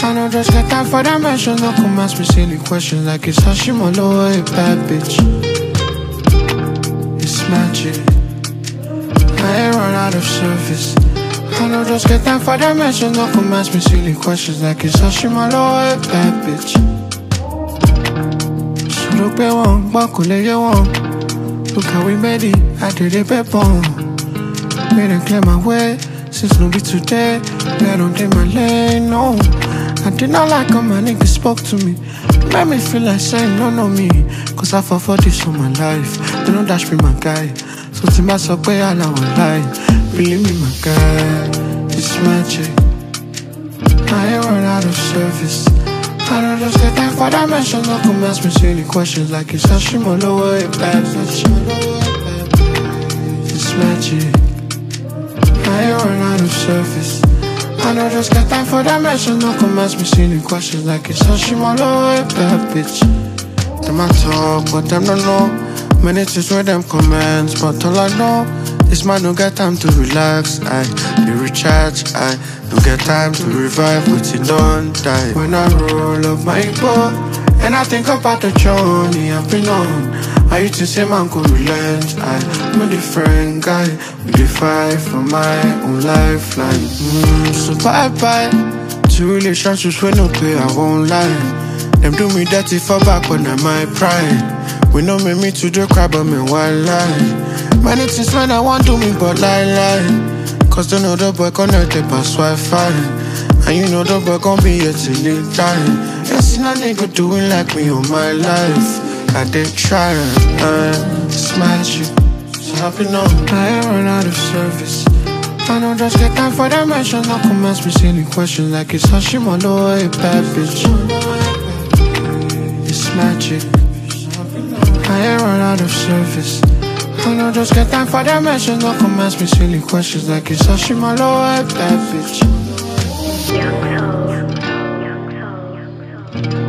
I don't just get time for that mention. Don't come ask me silly questions like it's Hashimoto, a bad bitch. It's magic. I ain't run out of service. I don't just get time for that mention. Don't come ask me silly questions like it's Hashimoto, a bad bitch. So look at one, walk on one. Look how we made it, I did it better. Made them clear my way, since no be today. I don't take my lane, no. I did not like how my niggas spoke to me. Made me feel like saying no, no me. Cause I fought for this for my life. They don't dash me my guy. So to myself, way I will lie. Believe me, my guy, it's magic. I ain't run out of service. I don't just get time for that mention. Don't come ask me silly questions like it's Hashimoto, a bad bitch. It's magic. I ain't run out of service. I don't just get time for that mention. Don't come ask me silly questions like it's Hashimoto, a bad bitch. Them I talk, but them don't know. Many things with them comments, but all I know is man don't get time to relax. I be recharge, I don't get time to revive, but it don't die. When I roll up my boat and I think about the journey I've been on, I used to say man could relent. I'm a different guy, we dey fight for my own lifeline. So bye-bye to relationships when no pay, I won't lie. Them do me dirty for back when I'm my pride. We know me to the crab, but me one lie. Many things when I want to me, but lie. Cause they know the boy connected past Wi-Fi. And you know the boy gon' be here till he die. Ain't seen a nigga doing like me all my life. I did try, it's magic. So happy now, I ain't run out of service. I don't just get time for that mention. Don't come ask me silly questions like it's Hashimoto, a bad bitch. It's magic. I ain't run out of service. I don't just get time for that mention. Don't come ask me silly questions like it's Hashimoto, a bad bitch. Young soul.